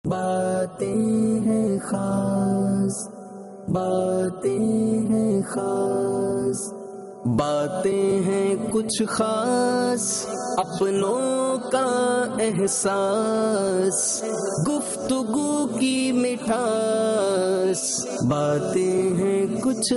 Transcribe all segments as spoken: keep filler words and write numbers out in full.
باتیں ہیں خاص، باتیں ہیں خاص، باتیں ہیں کچھ خاص، اپنوں کا احساس، گفتگو کی مٹھاس، باتیں ہیں کچھ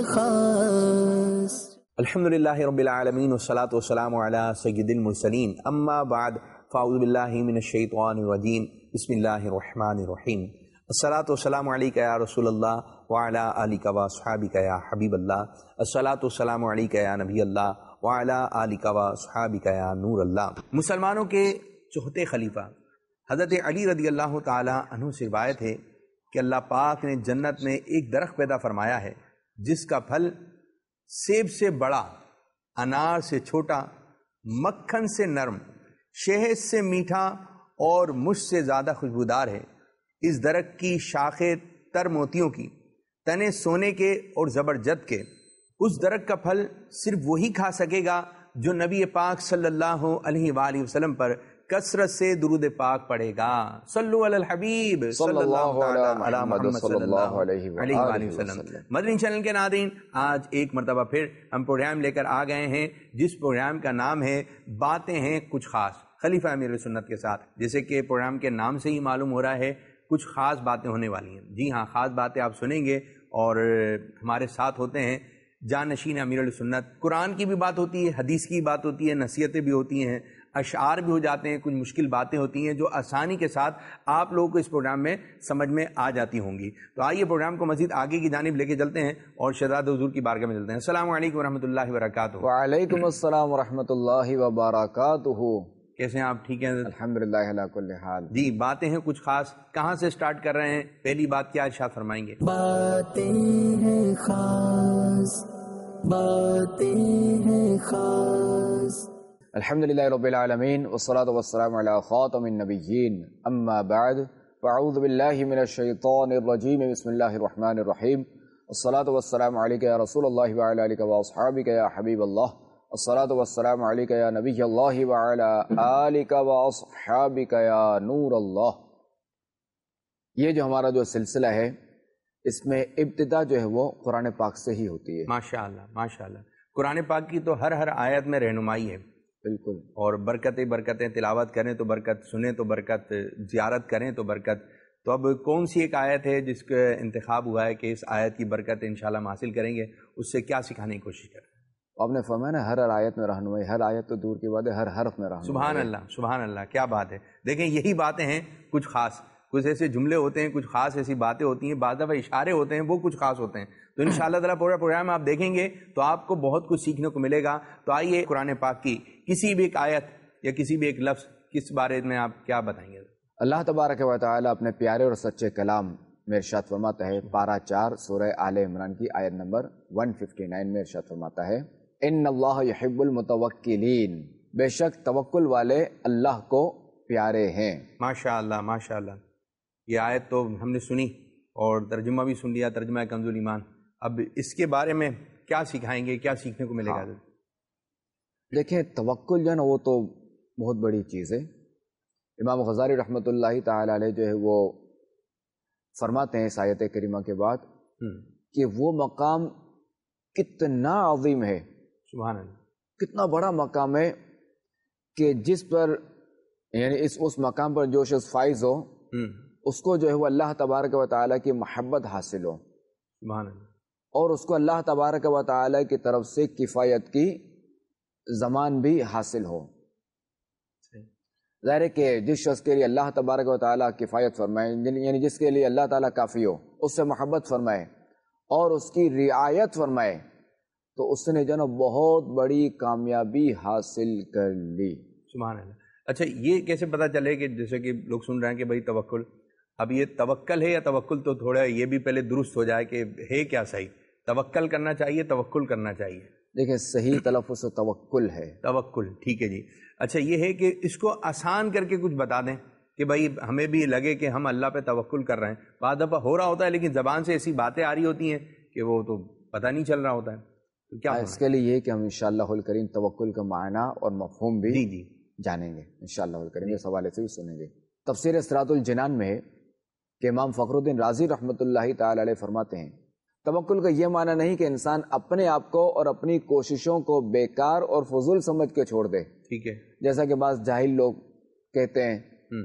خاص۔ الحمدللہ رب العالمین والصلاة والسلام علی سید المرسلین، اما بعد فاعوذ باللہ من الشیطان الرجیم، بسم اللہ الرحمن الرحیم۔ الصلاة والسلام علیکہ یا رسول اللہ وعلی آلکہ واصحابکہ یا حبیب اللہ، الصلاة والسلام علیکہ یا نبی اللہ وعلی آلکہ واصحابکہ یا نور اللہ۔ مسلمانوں کے چوتھے خلیفہ حضرت علی رضی اللہ تعالی عنہ سے روایت ہے کہ اللہ پاک نے جنت میں ایک درخت پیدا فرمایا ہے جس کا پھل سیب سے بڑا، انار سے چھوٹا، مکھن سے نرم، شہد سے میٹھا اور مشک سے زیادہ خوشبودار ہے۔ اس درخت کی شاخیں تر موتیوں کی، تنے سونے کے اور زبرجد کے۔ اس درخت کا پھل صرف وہی کھا سکے گا جو نبی پاک صلی اللہ علیہ وآلہ وسلم پر کثرت سے درود پاک پڑھے گا۔ صلو علی الحبیب صلی اللہ علی محمد صلی اللہ علیہ وآلہ وسلم۔ مدنی چینل کے ناظرین، آج ایک مرتبہ پھر ہم پروگرام لے کر آ گئے ہیں جس پروگرام کا نام ہے باتیں ہیں کچھ خاص، خلیفہ امیر سنت کے ساتھ۔ جیسے کہ پروگرام کے نام سے ہی معلوم ہو رہا ہے کچھ خاص باتیں ہونے والی ہیں۔ جی ہاں، خاص باتیں آپ سنیں گے اور ہمارے ساتھ ہوتے ہیں جانشین امیر سنت۔ قرآن کی بھی بات ہوتی ہے، حدیث کی بات ہوتی ہے، نصیحتیں بھی ہوتی ہیں، اشعار بھی ہو جاتے ہیں، کچھ مشکل باتیں ہوتی ہیں جو آسانی کے ساتھ آپ لوگوں کو اس پروگرام میں سمجھ میں آ جاتی ہوں گی۔ تو آئیے پروگرام کو مزید آگے کی جانب لے کے چلتے ہیں اور شہزاد حضور کی بارگاہ میں چلتے ہیں۔ السلام علیکم ورحمۃ اللہ وبرکاتہ۔ وعلیکم السلام ورحمۃ اللہ وبرکاتہ۔ کیسے ہیں آپ؟ ٹھیک ہیں؟ الحمدللہ علی کل حال۔ جی، باتیں ہیں کچھ خاص، کہاں سے سٹارٹ کر رہے ہیں؟ پہلی بات کیا ارشاد فرمائیں گے؟ باتیں ہیں خاص، باتیں ہیں خاص۔ الحمدللہ رب العالمین والصلاة والسلام علی خاتم النبیین، اما بعد فاعوذ باللہ من الشیطان الرجیم، بسم اللہ الرحمن الرحیم۔ الصلاة والسلام علیکہ یا رسول اللہ وعلی آلکہ واصحابکہ یا حبیب اللہ، الصلاة والسلام علیکہ یا نبی اللہ وعلی آلکہ واصحابکہ یا نور اللہ۔ یہ جو ہمارا جو سلسلہ ہے اس میں ابتدا جو ہے وہ قرآن پاک سے ہی ہوتی ہے۔ ماشاءاللہ ماشاءاللہ، قرآن پاک کی تو ہر ہر آیت میں رہنمائی ہے، بالکل، اور برکتیں برکتیں، تلاوت کریں تو برکت، سنیں تو برکت، زیارت کریں تو برکت۔ تو اب کون سی ایک آیت ہے جس کا انتخاب ہوا ہے کہ اس آیت کی برکت انشاءاللہ ہم حاصل کریں گے، اس سے کیا سکھانے کی کوشش کریں؟ آپ نے فرمایا نا ہر ہر آیت میں رہنمائی، ہر آیت تو دور کی بات ہے، ہر حرف میں رہنمائی۔ سبحان اللہ سبحان اللہ، کیا بات ہے۔ دیکھیں، یہی باتیں ہیں کچھ خاص، کچھ ایسے جملے ہوتے ہیں، کچھ خاص ایسی باتیں ہوتی ہیں، بعض دفعہ اشارے ہوتے ہیں، وہ کچھ خاص ہوتے ہیں۔ تو انشاءاللہ تعالیٰ پورا پروگرام آپ دیکھیں گے تو آپ کو بہت کچھ سیکھنے کو ملے گا۔ تو آئیے قرآن پاک کی کسی بھی ایک آیت یا کسی بھی ایک لفظ، کس بارے میں آپ کیا بتائیں گے؟ اللہ تبارک و تعالیٰ اپنے پیارے اور سچے کلام میں ارشاد فرماتا ہے، پارہ چار سورہ آل عمران کی آیت نمبر ایک سو اناسی میں ارشاد فرماتا ہے، ان اللہ یحب المتوکلین، بے شک توکل والے اللہ کو پیارے ہیں۔ ماشاءاللہ ماشاءاللہ، یہ آیت تو ہم نے سنی اور ترجمہ بھی سن لیا، ترجمہ کنز الایمان۔ اب اس کے بارے میں کیا سکھائیں گے، کیا سیکھنے کو ملے گا؟ ہاں، دیکھیں توکل جو ہے نا وہ تو بہت بڑی چیز ہے۔ امام غزالی رحمۃ اللہ تعالی علیہ جو ہے وہ فرماتے ہیں اس آیت کریمہ کے بعد کہ وہ مقام کتنا عظیم ہے، سبحان اللہ، کتنا بڑا مقام ہے کہ جس پر یعنی اس اس مقام پر جو شخص فائز ہو اس کو جو ہے وہ اللہ تبارک و تعالیٰ کی محبت حاصل ہو، سبحان اللہ، اور اس کو اللہ تبارک و تعالیٰ کی طرف سے کفایت کی زمان بھی حاصل ہو۔ ظاہر ہے کہ جس شخص کے لیے اللہ تبارک و تعالیٰ کفایت فرمائے، یعنی جس کے لیے اللہ تعالیٰ کافی ہو، اس سے محبت فرمائے اور اس کی رعایت فرمائے، تو اس نے جو نا بہت بڑی کامیابی حاصل کر لی۔ سبحان اللہ۔ اچھا، یہ کیسے پتہ چلے کہ جیسے کہ لوگ سن رہے ہیں کہ بھائی توکل، اب یہ توکل ہے یا توکل، تو تھوڑا یہ بھی پہلے درست ہو جائے کہ ہے کیا صحیح، توکل کرنا چاہیے، توکل کرنا چاہیے؟ دیکھیں صحیح تلفظ سے توکل ہے، توکل، ٹھیک ہے جی۔ اچھا، یہ ہے کہ اس کو آسان کر کے کچھ بتا دیں کہ بھائی ہمیں بھی لگے کہ ہم اللہ پہ توکل کر رہے ہیں۔ بعض دفعہ ہو رہا ہوتا ہے لیکن زبان سے ایسی باتیں آ رہی ہوتی ہیں کہ وہ تو پتہ نہیں چل رہا ہوتا ہے، تو کیا اس کے لیے یہ کہ ہم انشاءاللہ الکریم توکل کا معنی اور مفہوم بھی جی جی جانیں گے، انشاءاللہ الکریم اس حوالے سے بھی سنیں گے۔ تفسیر صراط الجنان میں کہ امام فخر الدین رازی رحمۃ اللہ تعالی علیہ فرماتے ہیں توکل کا یہ معنی نہیں کہ انسان اپنے آپ کو اور اپنی کوششوں کو بیکار اور فضول سمجھ کے چھوڑ دے. ٹھیک ہے. جیسا کہ بعض جاہل لوگ کہتے ہیں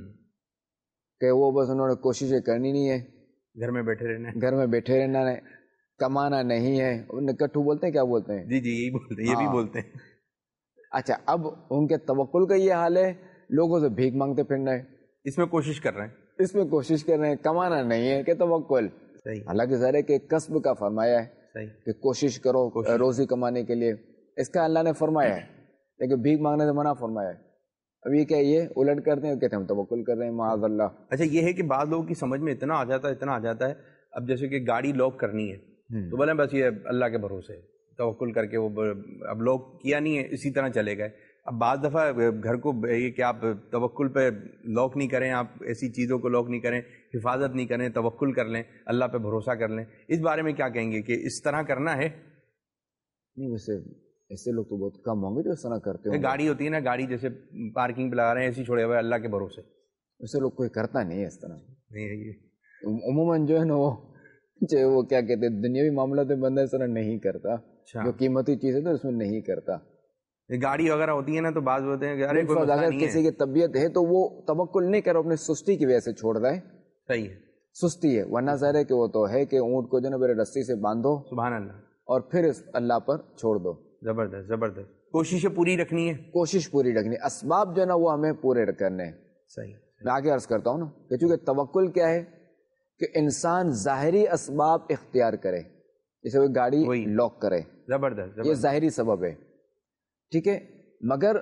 کہ وہ بس انہوں نے کوششیں کرنی نہیں ہے, گھر میں بیٹھے رہنا ہے, گھر میں بیٹھے رہنا ہے, کمانا نہیں ہے. نکٹھو بولتے ہیں, کیا بولتے ہیں؟ جی جی یہی بولتے ہیں, یہ بھی بولتے ہیں. اچھا, اب ان کے توکل کا یہ حال ہے, لوگوں سے بھیک مانگتے پھرنا ہے, اس میں کوشش کر رہے ہیں, اس میں کوشش کر رہے ہیں, کمانا نہیں ہے کہ توکل. حالانکہ ظاہر ہے کہ کسب کا فرمایا ہے کہ کوشش کرو روزی کمانے کے لیے, اس کا اللہ نے فرمایا ہے, لیکن بھیک مانگنے سے منع فرمایا ہے. اب یہ کیا, یہ الٹ کرتے ہیں, کہتے ہیں ہم توکل کر رہے ہیں, معاذ اللہ. اچھا, یہ ہے کہ بعض لوگوں کی سمجھ میں اتنا آ جاتا ہے اتنا آ جاتا ہے اب جیسے کہ گاڑی لاک کرنی ہے تو بولے بس یہ اللہ کے بھروسے توکل کر کے, وہ اب لاک کیا نہیں ہے اسی طرح چلے گئے. اب بعض دفعہ گھر کو یہ کہ آپ توکل پہ لاک نہیں کریں, آپ ایسی چیزوں کو لاک نہیں کریں, حفاظت نہیں کریں, توکل کر لیں, اللہ پہ بھروسہ کر لیں. اس بارے میں کیا کہیں گے کہ اس طرح کرنا ہے؟ نہیں, ویسے ایسے لوگ تو بہت کم ہوں گے جو اس طرح کرتے ہیں. گاڑی ہوتی ہے نا, گاڑی جیسے پارکنگ پہ لگا رہے ہیں ایسے چھوڑے ہوئے اللہ کے بھروسے, ویسے لوگ کوئی کرتا نہیں ہے اس طرح. نہیں ہے یہ عموماً جو ہے نا وہ چاہے وہ کیا کہتے ہیں دنیاوی معاملات میں بندہ اس طرح نہیں کرتا, جو قیمتی چیز ہے تو اس میں نہیں کرتا. گاڑی وغیرہ ہوتی ہے نا تو بعض ہوتے ہیں کہ ارے اگر کسی کی طبیعت ہے تو وہ توکل نہیں کر, اپنی سستی کی وجہ سے چھوڑ رہا ہے. صحیح ہے, سستی ہے, ورنہ ظاہر ہے کہ وہ تو ہے کہ اونٹ کو جو نا میرے رسی سے باندھو, سبحان اللہ, اور پھر اس اللہ پر چھوڑ دو. زبردست زبردست. کوششیں پوری رکھنی ہے, کوشش پوری رکھنی, اسباب جو ہے نا وہ ہمیں پورے کرنے ہیں. صحیح. میں آگے عرض کرتا ہوں نا کہ چونکہ توکل کیا ہے کہ انسان ظاہری اسباب اختیار کرے, جیسے وہ گاڑی لاک کرے, زبردست, یہ ظاہری سبب ہے, ٹھیک ہے, مگر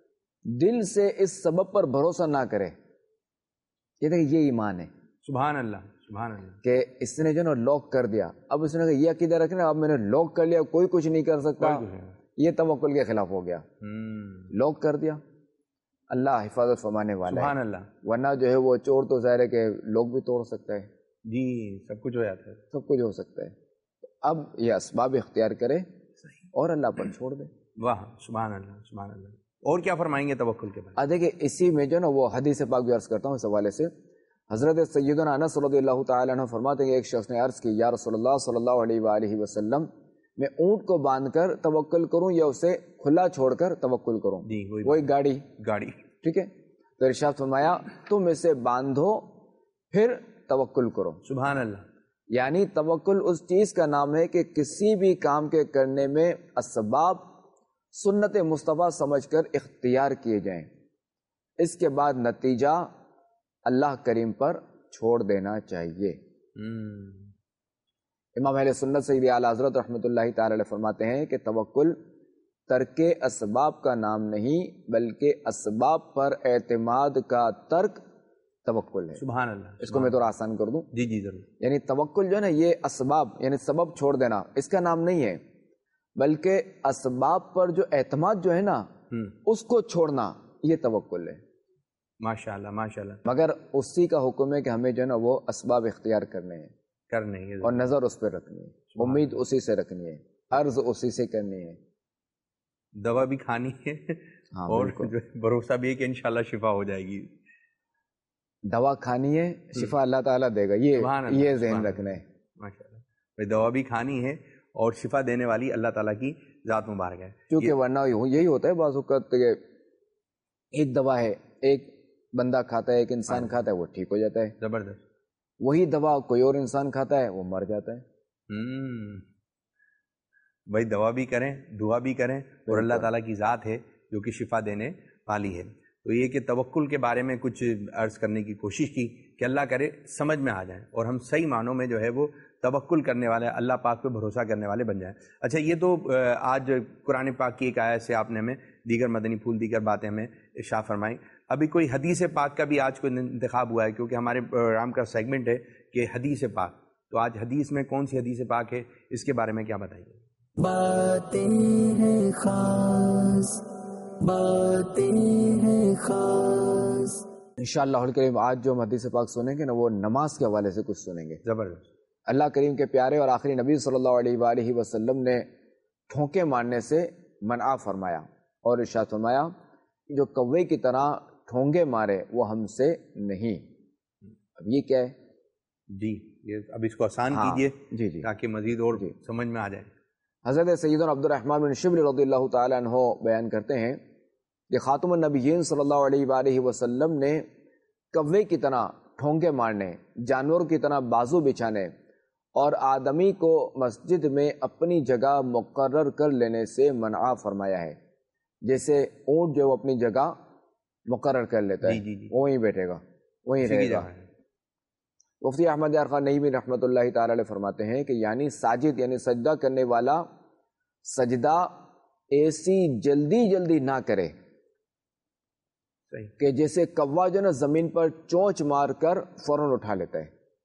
دل سے اس سبب پر بھروسہ نہ کرے. یہ دیکھیں یہ ایمان ہے. سبحان اللہ سبحان اللہ. کہ اس نے جو نا لاک کر دیا, اب اس نے کہا یہ عقیدہ رکھنا اب میں نے لاک کر لیا کوئی کچھ نہیں کر سکتا, یہ توکل کے خلاف ہو گیا. لاک کر دیا, اللہ حفاظت فرمانے والا ہے, سبحان اللہ. ورنہ جو ہے وہ چور تو ظاہر ہے کہ لوگ بھی توڑ سکتا ہے. جی, سب کچھ ہو جاتا ہے, سب کچھ ہو سکتا ہے. اب یہ اسباب اختیار کرے اور اللہ پر چھوڑ دے. واہ, سبحان اللہ سبحان اللہ. اور کیا فرمائیں گے توکل کے بارے میں؟ دیکھیں اسی میں جو نا وہ حدیث پاک بھی عرض کرتا ہوں اس حوالے سے. حضرت سیدنا انس رضی اللہ تعالیٰ عنہ فرماتے ہیں کہ ایک شخص نے عرض کی, یا رسول اللہ صلی اللہ علیہ وآلہ وسلم, میں اونٹ کو باندھ کر توکل کروں یا اسے کھلا چھوڑ کر توکل کروں؟ جی وہی گاڑی گاڑی ٹھیک ہے. تو ارشاد فرمایا تم اسے باندھو پھر توکل کرو. سبحان اللہ. یعنی توکل اس چیز کا نام ہے کہ کسی بھی کام کے کرنے میں اسباب سنت مصطفیٰ سمجھ کر اختیار کیے جائیں, اس کے بعد نتیجہ اللہ کریم پر چھوڑ دینا چاہیے. امام اہل سنت سید اعلی حضرت رحمۃ اللہ تعالی علیہ فرماتے ہیں کہ توکل ترک اسباب کا نام نہیں بلکہ اسباب پر اعتماد کا ترک توکل ہے. سبحان اللہ. اس کو میں تھوڑا آسان کر دوں. جی جی ضرور. یعنی توکل جو ہے نا یہ اسباب یعنی سبب چھوڑ دینا اس کا نام نہیں ہے, بلکہ اسباب پر جو اعتماد جو ہے نا اس کو چھوڑنا یہ توکل ہے. ماشاء اللہ ماشاء اللہ. مگر اسی کا حکم ہے کہ ہمیں جو ہے نا وہ اسباب اختیار کرنے ہیں, کرنے ہیں, اور نظر اس پہ رکھنی ہے, امید اسی سے رکھنی ہے, عرض اسی سے کرنی ہے, دوا بھی کھانی ہے, اور بھروسہ بھی ہے کہ انشاءاللہ شفا ہو جائے گی. دوا کھانی ہے, شفا اللہ تعالیٰ دے گا, یہ یہ ذہن رکھنا ہے. ماشاءاللہ. دوا بھی کھانی ہے اور شفا دینے والی اللہ تعالیٰ کی ذات مبارک ہے. کیونکہ ورنہ یہی ہوتا ہے بعض اوقات کہ ایک دوا ہے, ایک بندہ کھاتا ہے, ایک انسان کھاتا ہے, وہ ٹھیک ہو جاتا ہے. زبردست. وہی دوا کوئی اور انسان کھاتا ہے, وہ مر جاتا ہے. ہوں بھائی, دوا بھی کریں, دعا بھی کریں, اور اللہ تعالیٰ کی ذات ہے جو کہ شفا دینے والی ہے. تو یہ کہ توکل کے بارے میں کچھ عرض کرنے کی کوشش کی کہ اللہ کرے سمجھ میں آ جائیں اور ہم صحیح معنوں میں جو ہے وہ توکل کرنے والے, اللہ پاک پہ بھروسہ کرنے والے بن جائیں. اچھا, یہ تو آج قرآن پاک کی ایک آیت سے آپ نے ہمیں دیگر مدنی پھول دیگر باتیں ہمیں ارشاد فرمائیں. ابھی کوئی حدیث پاک کا بھی آج کوئی انتخاب ہوا ہے, کیونکہ ہمارے پروگرام کا سیگمنٹ ہے کہ حدیث پاک, تو آج حدیث میں کون سی حدیث پاک ہے, اس کے بارے میں کیا بتائیے؟ باتیں ہیں خاص, باتیں ہیں خاص. انشاءاللہ الکریم آج جو ہم حدیث پاک سنیں گے نا وہ نماز کے حوالے سے کچھ سنیں گے. زبردست. اللہ کریم کے پیارے اور آخری نبی صلی اللہ علیہ وآلہ وسلم نے ٹھونکے مارنے سے منع فرمایا اور ارشاد فرمایا جو کوے کی طرح ٹھونگے مارے وہ ہم سے نہیں. اب یہ کیا ہے جی یہ اب اس کو آسان ہاں کیجیے جی جی تاکہ مزید اور جی سمجھ میں آ جائے. حضرت سیدنا عبد الرحمن بن شبل رضی اللہ تعالیٰ عنہ بیان کرتے ہیں کہ خاتم النبیین صلی اللہ علیہ وآلہ وسلم نے کوے کی طرح ٹھونکے مارنے، جانور کی طرح بازو بچھانے اور آدمی کو مسجد میں اپنی جگہ مقرر کر لینے سے منع فرمایا ہے. جیسے اونٹ جو اپنی جگہ مقرر کر لیتا ہے جی جی جی وہیں بیٹھے گا وہیں اسی کی رہے گا. جگہ ہے. مفتی احمد یار خان نعیمی رحمۃ اللہ تعالی علیہ فرماتے ہیں کہ یعنی ساجد یعنی سجدہ کرنے والا سجدہ ایسی جلدی جلدی نہ کرے صحیح. کہ جیسے کوا جو نا زمین پر چونچ مار کر فوراً اٹھا لیتا ہے.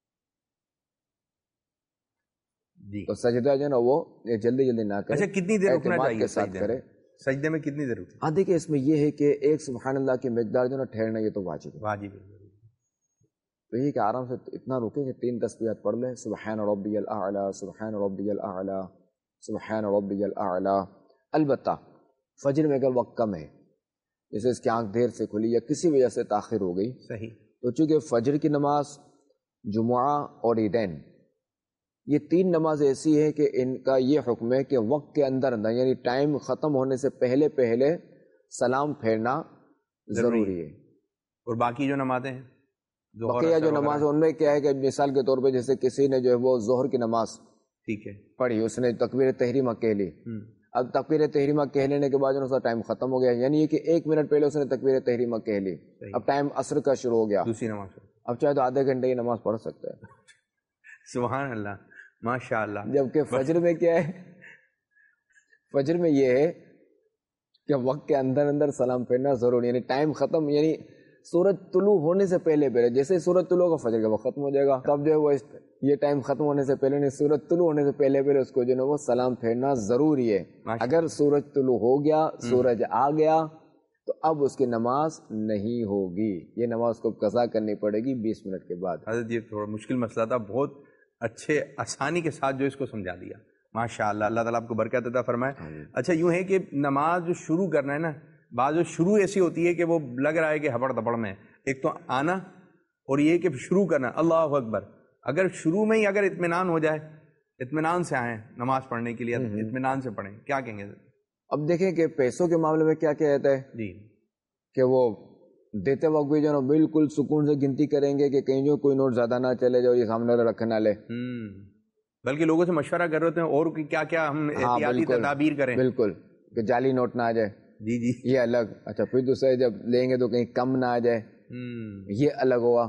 جی تو سجدہ جو نا وہ جلدی جلدی نہ کرے. اچھا کتنی دیر رکنا اعتماد چاہیے کے ساتھ سجدے کرے. میں؟ سجدے میں کتنی دیر رکنا؟ ہاں دیکھیں اس میں یہ ہے کہ ایک سبحان اللہ کی مقدار جو نا ٹھہرنا یہ تو واجب ہے. واجب ہے. تو یہ کہ آرام سے اتنا رکے کہ تین تسبیحات پڑھ لیں، سبحان ربی الاعلی، سبحان ربی الاعلی، سبحان ربی الاعلی. البتہ فجر میں اگر وقت کم ہے، جیسے اس کی آنکھ دیر سے کھلی یا کسی وجہ سے تاخیر ہو گئی، صحیح. تو چونکہ فجر کی نماز، جمعہ اور عیدین یہ تین نماز ایسی ہے کہ ان کا یہ حکم ہے کہ وقت کے اندر اندر یعنی ٹائم ختم ہونے سے پہلے پہلے سلام پھیرنا ضروری ہے. اور باقی جو نمازیں ہیں بقیہ جو نماز ہے ان میں کیا ہے کہ مثال کے طور پہ جیسے کسی نے جو ہے وہ ظہر کی نماز ٹھیک ہے پڑھی، اس نے تکبیر تحریمہ کہہ لی، اب تکبیر تحریمہ کہہ لینے کے بعد اس کا ٹائم ختم ہو گیا، یعنی یہ کہ ایک منٹ پہلے اس نے تکبیر تحریمہ کہہ لی، اب ٹائم عصر کا شروع ہو گیا، دوسری نماز اب چاہے تو آدھے گھنٹے کی نماز پڑھ سکتا ہے. سبحان اللہ ماشاء اللہ. جبکہ فجر میں کیا ہے، فجر میں یہ ہے کہ وقت کے اندر اندر سلام پھیرنا ضروری، یعنی ٹائم ختم، یعنی سورج طلوع ہونے سے پہلے پہلے، جیسے سورج طلوع ہوگا فجر کا وقت ختم ہو جائے گا، تب جو ہے وہ یہ ٹائم ختم ہونے سے پہلے نہیں، سورج طلوع ہونے سے پہلے پہلے اس کو جو ہے وہ سلام پھیرنا ضروری ہے. اگر سورج طلوع ہو گیا، سورج آ گیا، تو اب اس کی نماز نہیں ہوگی، یہ نماز کو قضا کرنی پڑے گی بیس منٹ کے بعد. حضرت یہ تھوڑا مشکل مسئلہ تھا، بہت اچھے آسانی کے ساتھ جو اس کو سمجھا دیا، ماشاء اللہ. اللہ تعالیٰ آپ کو برکت عطا فرمائے. اچھا یوں ہے کہ نماز جو شروع کرنا ہے نا، بعض جو شروع ایسی ہوتی ہے کہ وہ لگ رہا ہے کہ ہبڑ دبڑ میں، ایک تو آنا اور یہ کہ شروع کرنا اللہ اکبر. اگر شروع میں ہی اگر اطمینان ہو جائے، اطمینان سے آئیں نماز پڑھنے کے لیے، اطمینان سے پڑھیں، کیا کہیں گے؟ اب دیکھیں کہ پیسوں کے معاملے میں کیا کیا رہتا ہے جی کہ وہ دیتے وقت بھی جو ہے بالکل سکون سے گنتی کریں گے کہ کہیں جو کوئی نوٹ زیادہ نہ چلے جو یہ سامنے والا رکھ نہ لے، بلکہ لوگوں سے مشورہ کر رہے ہیں اور کیا کیا ہم احتیاطی تدابیر کریں. بالکل کہ جعلی نوٹ نہ آ جائے، جی جی یہ الگ. اچھا پھر دوسرے جب لیں گے تو کہیں کم نہ آ جائے، یہ الگ ہوا.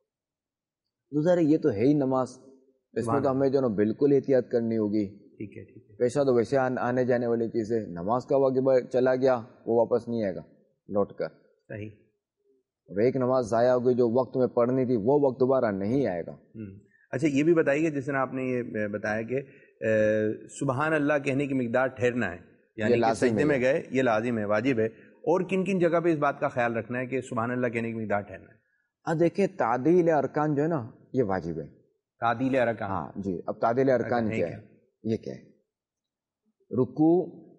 دوسرا یہ تو ہے ہی نماز، اس میں تو ہمیں جو نا بالکل احتیاط کرنی ہوگی. ٹھیک ہے ٹھیک ہے. پیسہ تو ویسے آنے جانے والی چیز ہے، نماز کا وقت چلا گیا وہ واپس نہیں آئے گا لوٹ کر. صحیح. اب ایک نماز ضائع ہو گئی جو وقت میں پڑھنی تھی وہ وقت دوبارہ نہیں آئے گا. اچھا یہ بھی بتائیے جس طرح آپ نے یہ بتایا کہ سبحان اللہ کہنے کی مقدار ٹھہرنا ہے، یعنی کہ سجدے میں گئے یہ لازم ہے، واجب ہے، اور کن کن جگہ پہ اس بات کا خیال رکھنا ہے کہ سبحان اللہ کہنے کی مقدار ٹھہرنا ہے؟ ہاں دیکھیں تعدیل ارکان جو ہے نا یہ واجب ہے. تعدیل ارکان، ہاں جی. اب تعدیل ارکان کیا ہے؟ یہ کیا ہے؟ رکوع،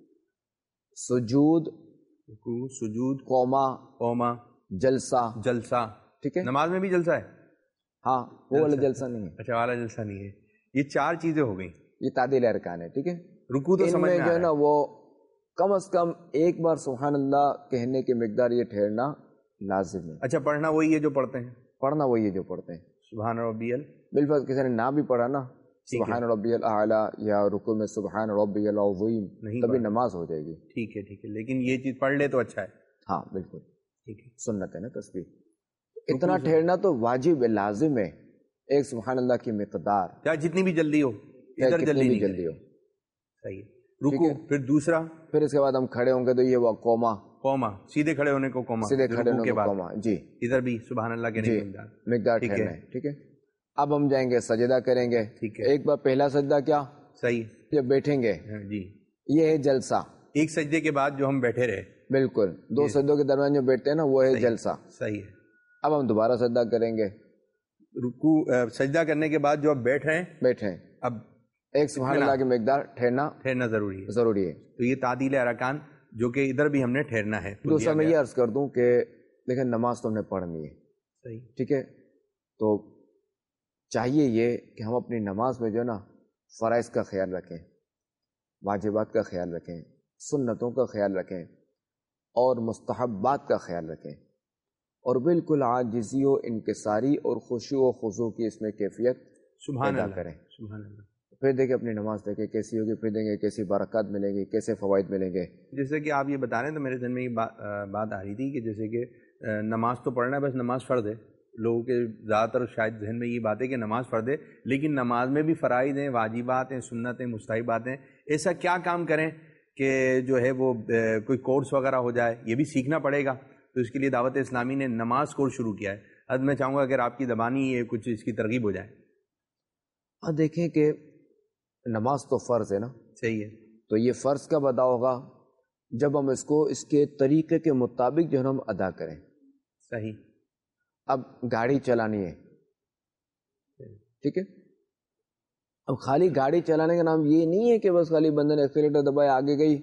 سجود، رکوع، سجود، قوما، قوما، جلسہ. جلسہ ٹھیک ہے. نماز میں بھی جلسہ ہے؟ ہاں وہ والا جلسہ نہیں ہے. اچھا والا جلسہ نہیں ہے. یہ چار چیزیں ہو گئیں، یہ تعدیل ارکان ہے. ٹھیک ہے. رکوع تو سمجھ میں جو ہے نا وہ کم از کم ایک بار سبحان اللہ کہنے کی مقدار یہ ٹھہرنا لازم ہے. اچھا پڑھنا وہی ہے جو پڑھتے ہیں؟ پڑھنا وہی ہے جو پڑھتے ہیں. سبحان ربی ال بالفرض کسی نے نہ بھی پڑھا نا سبحان ربی الاعلی یا رکوع میں سبحان ربی العظیم تبھی نماز ہو جائے گی. ٹھیک ہے ٹھیک ہے، لیکن یہ چیز پڑھ لے تو اچھا ہے. ہاں بالکل ٹھیک ہے. سنت ہے نا تسبیح. اتنا ٹھہرنا تو واجب ہے، لازم ہے. ایک سبحان اللہ کی مقدار چاہے جتنی بھی جلدی ہو، ادھر جلدی بھی جلدی ہو. صحیح ہے. رکوع، پھر دوسرا، پھر اس کے بعد ہم کھڑے ہوں گے تو یہ وہ قوما، قوما سیدھے کھڑے ہونے کو قوما، سیدھے کھڑے ہونے کو قوما. جی ادھر بھی سبحان اللہ کہنے کی مقدار مقدار ٹھہرنا ہے. ٹھیک ہے. اب ہم جائیں گے سجدہ کریں گے. ٹھیک ہے. ایک بار پہلا سجدہ کیا؟ صحیح. جب بیٹھیں گے جی یہ ہے جلسہ. ایک سجدے کے بعد جو ہم بیٹھے رہے، بالکل دو سجدوں کے درمیان جو بیٹھتے ہیں نا وہ ہے جلسہ. صحیح ہے. اب ہم دوبارہ سجدہ کریں گے. رکوع سجدہ کرنے کے بعد جو اب بیٹھ رہے ہیں، بیٹھے ہیں، اب ایک سبحان اللہ کی مقدار ٹھہرنا ٹھہرنا ضروری ہے. ضروری ہے. تو یہ تعدیل ارکان جو کہ ادھر بھی ہم نے ٹھہرنا ہے. دوسرا میں یہ عرض کر دوں کہ دیکھیں نماز تو ہم نے پڑھنی ہے. صحیح. ٹھیک ہے. تو چاہیے یہ کہ ہم اپنی نماز میں جو ہے نا فرائض کا خیال رکھیں، واجبات کا خیال رکھیں، سنتوں کا خیال رکھیں اور مستحبات کا خیال رکھیں، اور بالکل عاجزی و انکساری اور خشوع و خضوع کی اس میں کیفیت سبحان پیدا اللہ کریں۔ سبحان اللہ۔ پھر دیکھیں اپنی نماز دیکھیں کیسی ہوگی، پھر دیکھیں کیسی برکات ملیں گی، کیسے فوائد ملیں گے۔ جیسے کہ آپ یہ بتا رہے ہیں تو میرے ذہن میں یہ بات بات آ رہی تھی کہ جیسے کہ نماز تو پڑھنا ہے، بس نماز فرض ہے، لوگوں کے زیادہ تر شاید ذہن میں یہ بات ہے کہ نماز فرض ہے، لیکن نماز میں بھی فرائض ہیں، واجبات ہیں، سنت ہیں، مستحبات ہیں۔ ایسا کیا کام کریں کہ جو ہے وہ کوئی کورس وغیرہ ہو جائے؟ یہ بھی سیکھنا پڑے گا، تو اس کے لیے دعوت اسلامی نے نماز کورس شروع کیا ہے۔ اب میں چاہوں گا اگر آپ کی زبانی یہ کچھ اس کی ترغیب ہو جائے۔ ہاں دیکھیں کہ نماز تو فرض ہے نا، صحیح ہے۔ تو یہ فرض کب ادا ہوگا؟ جب ہم اس کو اس کے طریقے کے مطابق جو ہے نا ہم ادا کریں۔ صحیح۔ اب گاڑی چلانی ہے، ٹھیک ہے، اب خالی گاڑی چلانے کا نام یہ نہیں ہے کہ بس خالی بندے نے ایکسیلیٹر دبایا آگے گئی،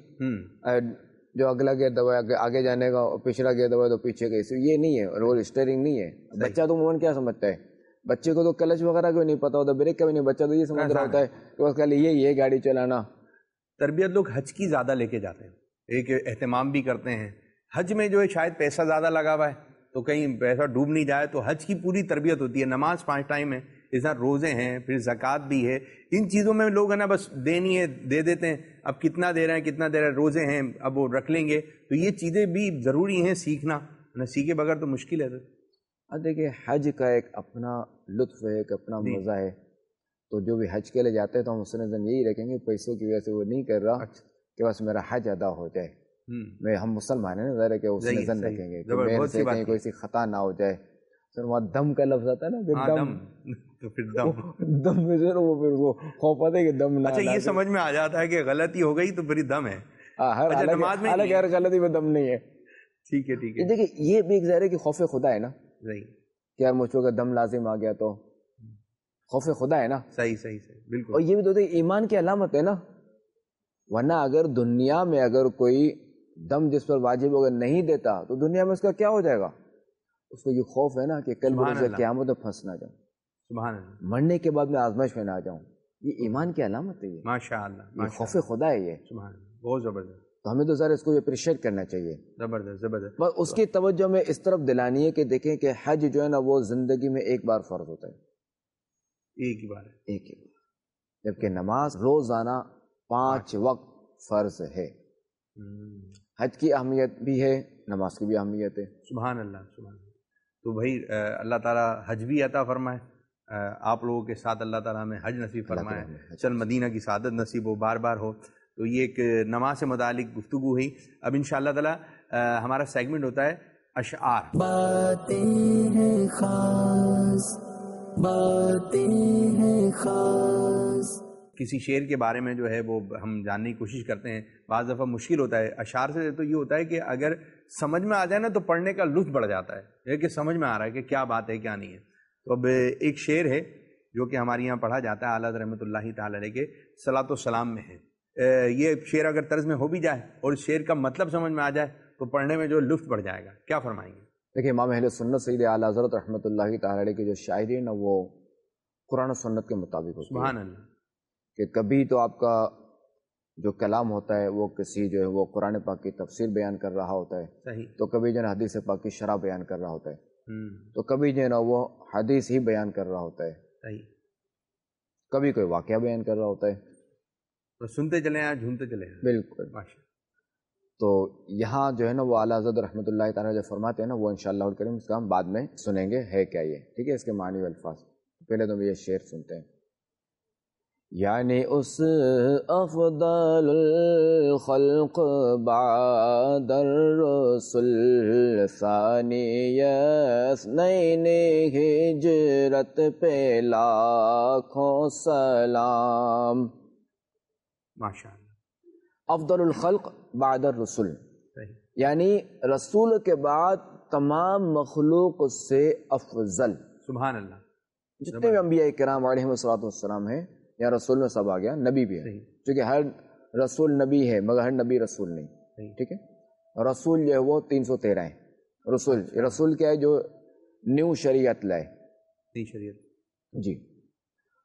جو اگلا گیئر دبایا آگے جانے کا، اور پچھلا گیئر دبایا تو پیچھے گئی، یہ نہیں ہے، اور وہ اسٹیئرنگ نہیں ہے۔ بچہ تو عموماً کیا سمجھتا ہے؟ بچے کو تو کلچ وغیرہ کو نہیں پتا ہوتا، بریک کا بھی نہیں، بچہ تو یہ سمجھ رہا ہوتا ہے کہ بس خالی یہ یہ گاڑی چلانا۔ تربیت لوگ حج کی زیادہ لے کے جاتے ہیں، ایک اہتمام بھی کرتے ہیں حج میں، جو ہے شاید پیسہ زیادہ لگا ہوا ہے تو کہیں پیسہ ڈوب نہیں جائے، تو حج کی پوری تربیت ہوتی ہے۔ نماز پانچ ٹائم ہے، اس طرح روزے ہیں، پھر زکوٰۃ بھی ہے، ان چیزوں میں لوگ ہے نا بس دینی ہے دے دیتے ہیں، اب کتنا دے رہے ہیں کتنا دے رہے ہیں، روزے ہیں اب وہ رکھ لیں گے، تو یہ چیزیں بھی ضروری ہیں سیکھنا، نہ سیکھے بغیر تو مشکل ہے۔ اب دیکھیں حج کا ایک اپنا لطف ہے، ایک اپنا مزہ ہے، تو جو بھی حج کے لیے جاتے ہیں تو ہم اس نے یہی رکھیں گے پیسوں کی وجہ سے وہ نہیں کر رہا کہ بس میرا حج ادا ہو جائے۔ میں ہم مسلمان ہیں نا، ظاہر ہے کہ اس نے زن رکھیں گے کہ میرے سے کہیں کوئی سی خطا نہ ہو جائے۔ سر وہاں دم کا لفظ آتا ہے نا، پھر دم تو پھر دم دم میں سے وہ پھر وہ خوف آتا ہے کہ دم نہ، اچھا یہ سمجھ میں آ جاتا ہے کہ غلطی ہو گئی تو پھر دم ہے، حالانکہ ہر غلطی میں دم نہیں ہے۔ ٹھیک ہے ٹھیک ہے۔ دیکھیں یہ بھی ایک ظاہر ہے کہ خوف خدا ہے نا، صحیح کہ یار مجھ کو دم لازم آ گیا تو خوف خدا ہے نا۔ صحیح صحیح صحیح بالکل۔ اور یہ بھی تو ایمان کی علامت ہے نا، ورنہ اگر دنیا میں اگر کوئی دم جس پر واجب اگر نہیں دیتا تو دنیا میں اس کا کیا ہو جائے گا؟ اس کو یہ خوف ہے نا کہ کل مجھے قیامت میں پھنس نہ جاؤں، سبحان اللہ، مرنے کے بعد میں آزمائش میں نہ جاؤں۔ یہ ایمان کی علامت ہے، یہ ماشاء اللہ، یہ خوف خدا ہے یہ، سبحان اللہ، بہت زبردست۔ تو ہمیں تو ذرا اس کو اپریشیٹ کرنا چاہیے، زبردست زبردست۔ بس اس کی توجہ میں اس طرف دلانی ہے کہ دیکھیں کہ حج جو ہے نا وہ زندگی میں ایک بار فرض ہوتا ہے، ایک ہی بار ہے، ایک ہی بار، جبکہ نماز روزانہ پانچ وقت فرض ہے۔ حج کی اہمیت بھی ہے، نماز کی بھی اہمیت ہے۔ سبحان اللہ سبحان اللہ۔ تو بھائی اللہ تعالیٰ حج بھی عطا فرمائے، آپ لوگوں کے ساتھ اللہ تعالیٰ ہمیں حج نصیب فرمائے، چل مدینہ کی سعادت نصیب ہو، بار بار ہو۔ تو یہ ایک نماز سے متعلق گفتگو ہوئی۔ اب انشاءاللہ تعالیٰ ہمارا سیگمنٹ ہوتا ہے اشعار۔ باتیں ہیں خاص، باتیں ہیں خاص۔ کسی شعر کے بارے میں جو ہے وہ ہم جاننے کی کوشش کرتے ہیں، بعض دفعہ مشکل ہوتا ہے۔ اشعار سے تو یہ ہوتا ہے کہ اگر سمجھ میں آ جائے نا تو پڑھنے کا لطف بڑھ جاتا ہے، یہ کہ سمجھ میں آ رہا ہے کہ کیا بات ہے کیا نہیں ہے۔ تو اب ایک شعر ہے جو کہ ہمارے یہاں پڑھا جاتا ہے، اعلیٰ رحمۃ اللہ تعالی علیہ کے صلاۃ و سلام میں ہے۔ یہ شعر اگر طرز میں ہو بھی جائے اور اس شعر کا مطلب سمجھ میں آ جائے تو پڑھنے میں جو لطف بڑھ جائے گا۔ کیا فرمائیں گے؟ دیکھیں امام اہل سنت سید اعلیٰ حضرت رحمۃ اللہ تعالی علیہ کی جو شاعری ہے نا وہ قرآن و سنت کے مطابق ہوتی ہے۔ سبحان اللہ۔ کہ کبھی تو آپ کا جو کلام ہوتا ہے وہ کسی جو ہے وہ قرآن پاک کی تفسیر بیان کر رہا ہوتا ہے، صحیح۔ تو کبھی جو ہے حدیث پاک کی شرح بیان کر رہا ہوتا ہے، ہوں، تو کبھی جو ہے نا وہ حدیث ہی بیان کر رہا ہوتا ہے، صحیح۔ کبھی کوئی واقعہ بیان کر رہا ہوتا ہے۔ تو سنتے چلے ہیں جھومتے چلے ہیں۔ بالکل۔ ماشاء۔ تو یہاں جو ہے نا وہ اعلیٰ حضرت رحمۃ اللہ تعالیٰ جو فرماتے ہیں نا وہ انشاءاللہ الکریم اس کا ہم بعد میں سنیں گے ہے کیا یہ، ٹھیک ہے، اس کے معنی و الفاظ۔ پہلے تو یہ شعر سنتے ہیں۔ یعنی اس افضل الخلق بعد الرسل ثانی اثنین ہجرت پہ لاکھوں سلام۔ ماشاء اللہ۔ افضل الخلق بعد الرسل، صحیح۔ یعنی رسول کے بعد تمام مخلوق سے افضل، سبحان اللہ۔ جتنے بھی انبیاء کرام علیہ الصلوۃ والسلام ہیں یا رسول میں سب آ گیا، نبی بھی ہے، چونکہ ہر رسول نبی ہے مگر ہر نبی رسول نہیں، ٹھیک ہے۔ رسول جو ہے وہ تین سو تیرہ ہیں۔ رسول رسول کیا ہے؟ جو نیو شریعت لائے، نئی شریعت، جی۔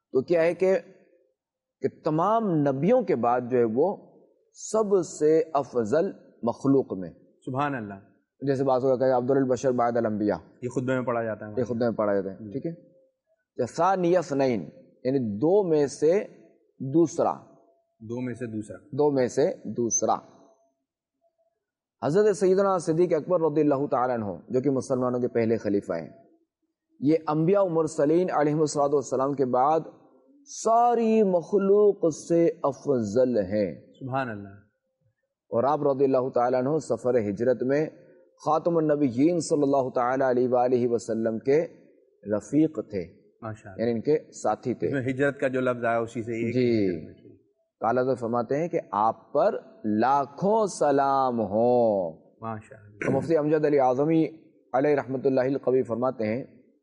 تو کیا ہے کہ کہ تمام نبیوں کے بعد جو ہے وہ سب سے افضل مخلوق میں، سبحان اللہ، جیسے بعض کا کہ عبد البشر بعد الانبیاء، یہ خطبے میں پڑھا جاتا ہے، یہ خطبے میں پڑھا جاتا ہے، ٹھیک ہے، ثانی اثنین یعنی دو میں سے دوسرا، دو میں سے دوسرا، دو میں سے دوسرا حضرت سیدنا صدیق اکبر رضی اللہ تعالیٰ عنہ جو کہ مسلمانوں کے پہلے خلیفہ ہیں، یہ انبیاء و مرسلین علیہم الصلوۃ والسلام کے بعد ساری مخلوق سے افضل ہیں، سبحان اللہ۔ اور آپ رضی اللہ تعالیٰ عنہ سفر ہجرت میں خاتم النبیین صلی اللہ تعالیٰ علیہ وآلہ وسلم کے رفیق تھے، ماشاء اللہ، یعنی ان کے ساتھی تھے۔ اس میں ہجرت کا جو لفظ آیا اسی سے ایک جی، تعالیٰ حضرت فرماتے ہیں کہ آپ پر لاکھوں سلام ہوں۔ ماشاء اللہ، تو مفتی امجد علی اعظمی علیہ رحمۃ اللہ القوی فرماتے ہیں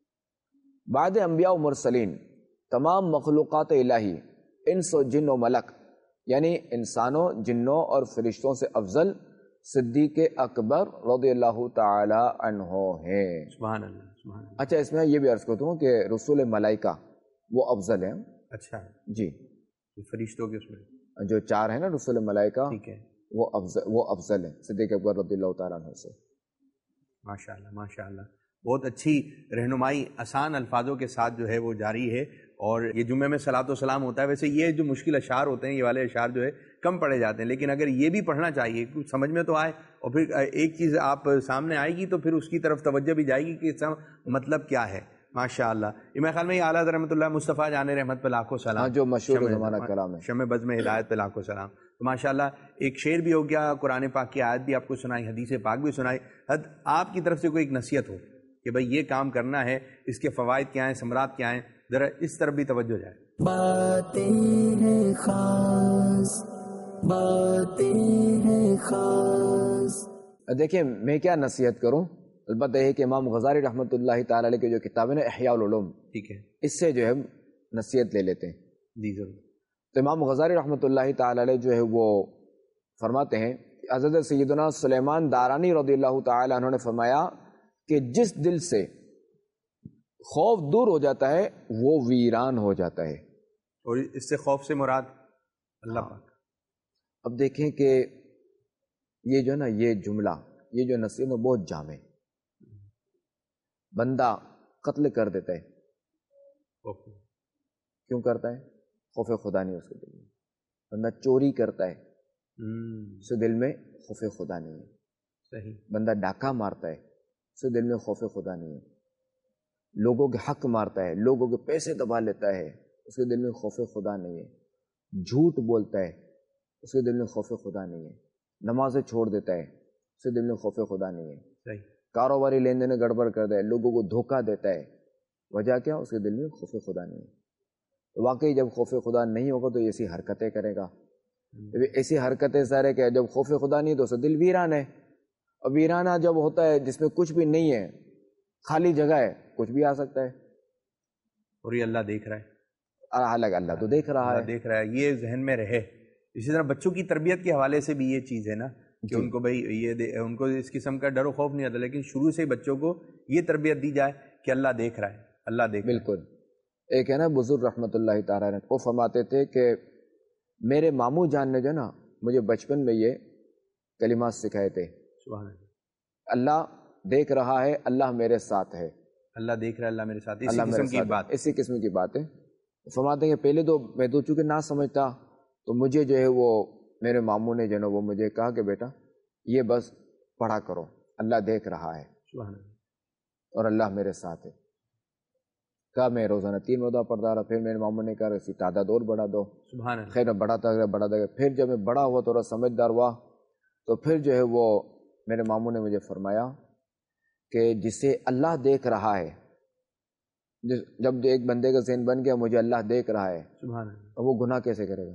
بعد انبیاء و مرسلین تمام مخلوقات الہی، انس و جن و ملک، یعنی انسانوں، جنوں اور فرشتوں سے افضل صدیق اکبر رضی اللہ تعالی عنہ ہیں۔ سبحان اللہ، سبحان اللہ۔ اچھا، اس میں یہ بھی عرض کرتا ہوں کہ رسول ملائکہ وہ افضل ہیں، اچھا، جی، فرشتوں کے اس میں جو چار ہیں نا رسول ملائکہ، ٹھیک ہے، وہ افضل وہ افضل ہیں صدیق اکبر رضی اللہ تعالیٰ عنہ سے۔ ماشاء اللہ، ماشاء اللہ، بہت اچھی رہنمائی آسان الفاظوں کے ساتھ جو ہے وہ جاری ہے، اور یہ جمعے میں صلاۃ و سلام ہوتا ہے۔ ویسے یہ جو مشکل اشعار ہوتے ہیں، یہ والے اشعار جو ہے کم پڑھے جاتے ہیں، لیکن اگر یہ بھی پڑھنا چاہیے کچھ سمجھ میں تو آئے، اور پھر ایک چیز آپ سامنے آئے گی تو پھر اس کی طرف توجہ بھی جائے گی کہ اس کا مطلب کیا ہے۔ ماشاء اللہ، یہ میرے خیال میں یہ اعلیٰ حضرت رحمۃ اللہ مصطفیٰ جان رحمت پہ لاکھوں سلام، ہاں، جو مشہور شمع زمانہ کلام ہے، شمع بزم ہدایت پہ لاکھوں سلام۔ تو ماشاء اللہ ایک شعر بھی ہو گیا، قرآن پاک کی آیت بھی آپ کو سنائی، حدیث پاک بھی سنائی، حد آپ کی طرف سے کوئی ایک نصیحت ہو کہ بھائی یہ کام کرنا ہے، اس کے فوائد کیا ہیں، ثمرات کیا ہیں، ذرا اس طرف بھی توجہ جائے۔ باتیں ہیں خاص، باتیں ہیں خاص۔ دیکھیں میں کیا نصیحت کروں، البتہ یہ کہ امام غزالی رحمۃ اللہ تعالی علیہ کی جو کتابیں نا احیاء العلوم، ٹھیک ہے، اس سے جو ہے نصیحت لے لیتے ہیں۔ جی ضرور۔ تو امام غزالی رحمۃ اللہ تعالی علیہ جو ہے وہ فرماتے ہیں کہ حضرت سیدنا سلیمان دارانی رضی اللہ تعالی عنہ نے فرمایا کہ جس دل سے خوف دور ہو جاتا ہے وہ ویران ہو جاتا ہے۔ اور اس سے خوف سے مراد اللہ پاک۔ اب دیکھیں کہ یہ جو ہے نا یہ جملہ، یہ جو نصیحت ہے بہت جامع ہے۔ بندہ قتل کر دیتا ہے، اوکے، کیوں کرتا ہے؟ خوف خدا نہیں اس کے دل میں۔ بندہ چوری کرتا ہے، ہم، اس کے دل میں خوف خدا نہیں ہے۔ صحیح، بندہ ڈاکہ مارتا ہے، اس کے دل میں خوف خدا نہیں ہے۔ لوگوں کے حق مارتا ہے، لوگوں کے پیسے دبا لیتا ہے، اس کے دل میں خوف خدا نہیں ہے۔ جھوٹ بولتا ہے، اس کے دل میں خوف خدا نہیں ہے۔ نمازیں چھوڑ دیتا ہے، اس کے دل میں خوف خدا نہیں ہے۔ صحیح، کاروباری لین دین گڑبڑ کر دے، لوگوں کو دھوکہ دیتا ہے، وجہ کیا؟ اس کے دل میں خوف خدا نہیں ہے۔ واقعی جب خوف خدا نہیں ہوگا تو ایسی حرکتیں کرے گا، جب ایسی حرکتیں سارے کہ جب خوف خدا نہیں تو اس کا دل ویران ہے، اور ویرانہ جب ہوتا ہے جس میں کچھ بھی نہیں ہے، خالی جگہ ہے، کچھ بھی آ سکتا ہے، اور یہ اللہ دیکھ رہا ہے، الگ اللہ تو دیکھ رہا اللہ ہے۔ دیکھ رہا ہے، یہ ذہن میں رہے۔ اسی طرح بچوں کی تربیت کے حوالے سے بھی یہ چیز ہے نا کہ ان کو بھائی یہ ان کو اس قسم کا ڈر و خوف نہیں آتا، لیکن شروع سے بچوں کو یہ تربیت دی جائے کہ اللہ دیکھ رہا ہے، اللہ دیکھ رہا ہے۔ بالکل۔ ایک ہے نا بزرگ رحمۃ اللہ تعالیٰ نے، وہ فرماتے تھے کہ میرے ماموں جان نے جو نا مجھے بچپن میں یہ کلمات سکھائے تھے، سبحان اللہ، اللہ دیکھ رہا ہے، اللہ میرے ساتھ ہے، اللہ دیکھ رہا ہے، اللہ میرے ساتھ، اسی اللہ میرے قسم کی ساتھ، بات۔ اسی قسم کی بات ہے۔ فرماتے ہیں کہ پہلے تو میں تو چونکہ نہ سمجھتا، تو مجھے جو ہے وہ میرے ماموں نے جو ہے وہ مجھے کہا کہ بیٹا یہ بس پڑھا کرو، اللہ دیکھ رہا ہے سبحان اللہ، اور اللہ میرے ساتھ ہے۔ کہا میں روزانہ تین روزہ پڑھتا رہا، پھر میرے ماموں نے کہا اسی تعداد اور بڑھا دو، سبحان اللہ، خیر میں بڑھاتا گیا بڑھاتا گیا۔ پھر جب میں بڑا ہوا تھوڑا سمجھدار ہوا تو پھر جو ہے وہ میرے ماموں نے مجھے فرمایا کہ جسے اللہ دیکھ رہا ہے، جب ایک بندے کا ذہن بن گیا مجھے اللہ دیکھ رہا ہے، سبحان اللہ، تو وہ گناہ کیسے کرے گا؟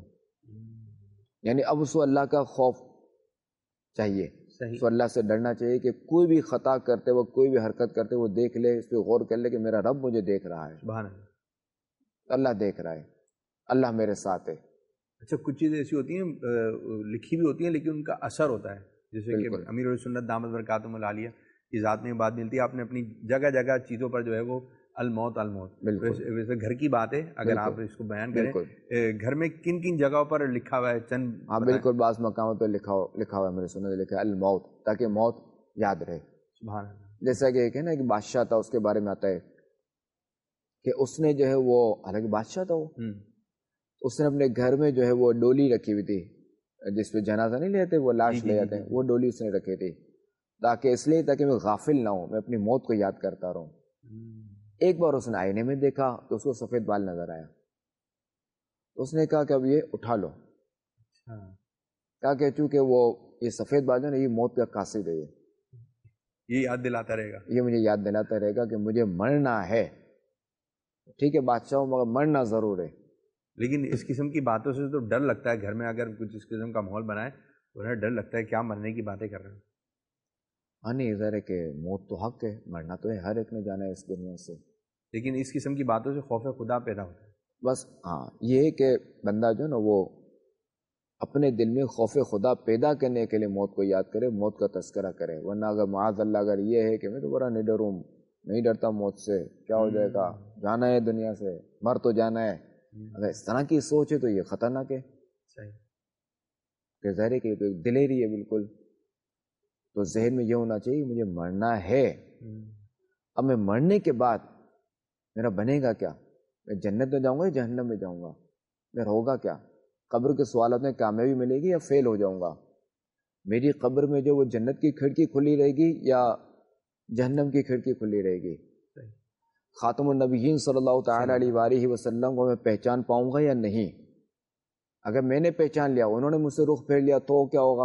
یعنی اب اس کو اللہ کا خوف چاہیے، صحیح، تو اللہ سے ڈرنا چاہیے کہ کوئی بھی خطا کرتے وقت، کوئی بھی حرکت کرتے وہ دیکھ لے، اس پہ غور کر لے کہ میرا رب مجھے دیکھ رہا ہے، سبحان اللہ۔ اللہ دیکھ رہا ہے، اللہ میرے ساتھ ہے۔ اچھا، کچھ چیزیں ایسی ہوتی ہیں لکھی بھی ہوتی ہیں لیکن ان کا اثر ہوتا ہے، جیسے کہ امیر السنت دامت برکاتہم العالیہ کی ذات میں بات ملتی ہے، آپ نے اپنی جگہ جگہ چیزوں پر جو ہے وہ الموت الموت بالکل ویسے ویسے گھر کی بات ہے، اگر آپ اس کو بیان کریں گھر میں کن کن جگہوں پر لکھا ہوا ہے چند؟ ہاں بالکل، بعض مقاموں پہ لکھا ہو لکھا ہوا ہے میرے سنت لکھا ہے الموت، تاکہ موت یاد رہے. سبحان اللہ. جیسا کہ ایک ہے نا ایک بادشاہ تھا، اس کے بارے میں آتا ہے کہ اس نے جو ہے وہ، حالانکہ بادشاہ تھا وہ، اس نے اپنے گھر میں جو ہے وہ ڈولی رکھی ہوئی تھی جس پہ جنازہ نہیں لیتے، وہ لاش لے جاتے ہیں، وہ ڈولی اس نے رکھی تھی تاکہ اس لیے تاکہ میں غافل نہ ہوں، میں اپنی موت کو یاد کرتا رہوں. ایک بار اس نے آئینے میں دیکھا تو اس کو سفید بال نظر آیا، تو اس نے کہا کہ اب یہ اٹھا لو. کہا کہ چونکہ وہ یہ سفید بال جو ہے نا، یہ موت کا قاصد ہے، یہ یاد دلاتا رہے گا، یہ مجھے یاد دلاتا رہے گا کہ مجھے مرنا ہے. ٹھیک ہے بادشاہ مگر مرنا ضرور ہے. لیکن اس قسم کی باتوں سے تو ڈر لگتا ہے، گھر میں اگر کچھ اس قسم کا ماحول بنائے تو انہیں ڈر لگتا ہے کیا مرنے کی باتیں کر رہے ہیں. ہاں نہیں ظاہر ہے کہ موت تو حق ہے، مرنا تو ہے، ہر ایک نے جانا ہے اس دنیا سے، لیکن اس قسم کی باتوں سے خوف خدا پیدا ہوتا ہے. بس ہاں یہ ہے کہ بندہ جو ہے نا وہ اپنے دل میں خوف خدا پیدا کرنے کے لیے موت کو یاد کرے، موت کا تذکرہ کرے. ورنہ اگر معاذ اللہ اگر یہ ہے کہ میں تو بڑا نہیں ڈروں، نہیں ڈرتا موت سے، کیا ہو جائے گا، جانا ہے دنیا سے، مر تو جانا ہے، اگر اس طرح کی سوچ ہے تو یہ خطرناک ہے. صحیح کہ ظاہر ہے کہ یہ تو ایک دلیری ہے بالکل. تو ذہن میں یہ ہونا چاہیے مجھے مرنا ہے. اب میں مرنے کے بعد میرا بنے گا کیا؟ میں جنت میں جاؤں گا یا جہنم میں جاؤں گا؟ میرا ہوگا کیا؟ قبر کے سوالات میں کامیابی ملے گی یا فیل ہو جاؤں گا؟ میری قبر میں جو وہ جنت کی کھڑکی کھلی رہے گی یا جہنم کی کھڑکی کھلی رہے گی؟ خاتم النبیین صلی اللہ تعالیٰ علیہ وآلہ وسلم کو میں پہچان پاؤں گا یا نہیں؟ اگر میں نے پہچان لیا، انہوں نے مجھ سے رخ پھیر لیا تو کیا ہوگا؟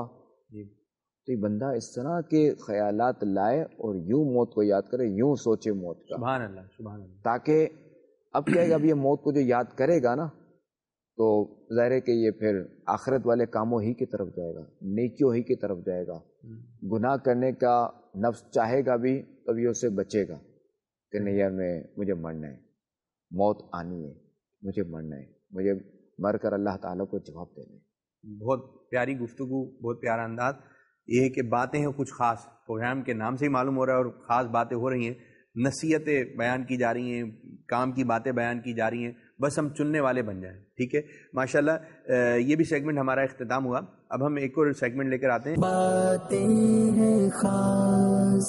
تو یہ بندہ اس طرح کے خیالات لائے اور یوں موت کو یاد کرے، یوں سوچے موت کا. سبحان اللہ سبحان اللہ. تاکہ اب کیا ہے کہ اب یہ موت کو جو یاد کرے گا نا تو ظاہر ہے کہ یہ پھر آخرت والے کاموں ہی کی طرف جائے گا، نیکیوں ہی کی طرف جائے گا. گناہ کرنے کا نفس چاہے گا بھی تب یہ اس سے بچے گا کہ نہیں یار میں مجھے مرنا ہے، موت آنی ہے، مجھے مرنا ہے، مجھے مر کر اللہ تعالیٰ کو جواب دینا ہے. بہت پیاری گفتگو، بہت پیارا انداز. یہ ہے کہ باتیں ہیں کچھ خاص، پروگرام کے نام سے ہی معلوم ہو رہا ہے، اور خاص باتیں ہو رہی ہیں، نصیحتیں بیان کی جا رہی ہیں، کام کی باتیں بیان کی جا رہی ہیں، بس ہم چننے والے بن جائیں. ٹھیک ہے ماشاءاللہ. یہ بھی سیگمنٹ ہمارا اختتام ہوا. اب ہم ایک اور سیگمنٹ لے کر آتے ہیں. باتیں ہیں خاص،